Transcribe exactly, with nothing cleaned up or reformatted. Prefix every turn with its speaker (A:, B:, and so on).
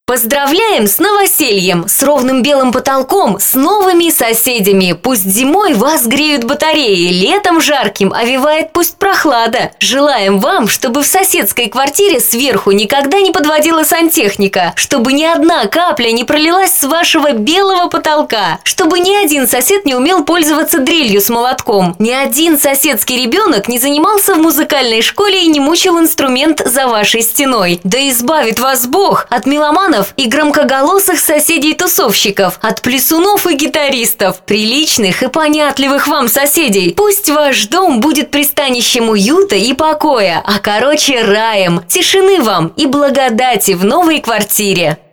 A: Поздравляем с новосельем, с ровным белым потолком, с новыми соседями. Пусть зимой вас греют батареи, летом жарким овевает пусть прохлада. Желаем вам, чтобы в соседской квартире сверху никогда не подводила сантехника, чтобы ни одна капля не пролилась с вашего белого потолка, чтобы ни один сосед не умел пользоваться дрелью с молотком, ни один соседский ребенок не занимался в музыкальной школе и не мучил инструмент за вашей стеной. Да избавит вас Бог от меломанов и громкоголосых соседей-тусовщиков, от плясунов и гитаристов, приличных и понятливых вам соседей. Пусть ваш дом будет пристанищем уюта и покоя, а короче раем, тишины вам и благодати в новой квартире.